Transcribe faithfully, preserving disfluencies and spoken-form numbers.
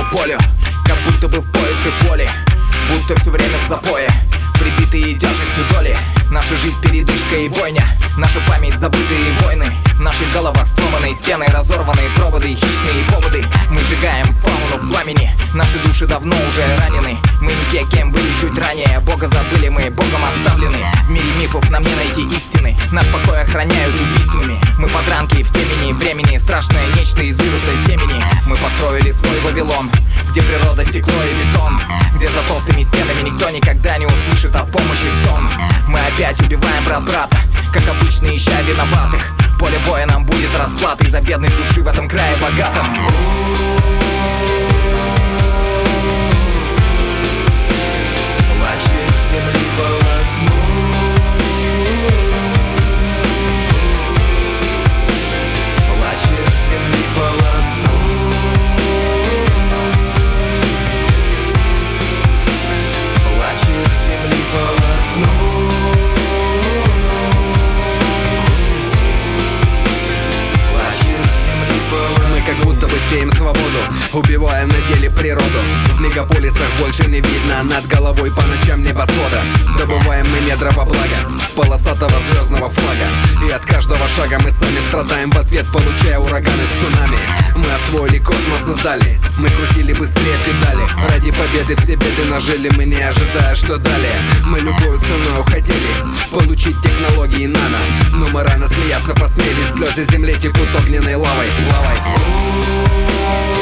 полю, как будто бы в поисках воли, будто все время в запое, прибитые тяжестью доли. Наша жизнь передышка и бойня, наша память забытые войны. В наших головах сломанные стены, разорванные проводы и хищные поводы. Мы сжигаем фауну в пламени, наши души давно уже ранены. Мы не те, кем были чуть ранее, Бога забыли, мы Богом оставлены. В мире мифов нам не найти истины, наш покой охраняют убийствами. Мы подранки в темени времени, страшное нечто из вируса семени. Мы построили свой Вавилон, где природа стекло и бетон, где за толстыми стенами никто никогда не услышит о помощи стон. Мы опять убиваем брат брата, как обычно ища виноватых. Поле боя нам будет расплатой за бедность души в этом крае богатом. Плачет земли полотно, плачет земли полотно, плачет земли полотно. Мы как будто бы сеем свободу, убиваем на деле природу. В мегаполисах больше не видно над головой по ночам небосвода. Добываем мы недра во благо полосатого звездного флага, и от каждого шага мы сами страдаем в ответ, получая ураганы с цунами. Мы освоили космос и дали, мы крутили быстрее педали. Ради победы все беды нажили мы, не ожидая, что далее. Мы любую ценой хотели получить технологии нано, но мы рано смеяться посмели. Слезы земли текут огненной лавой, лавой.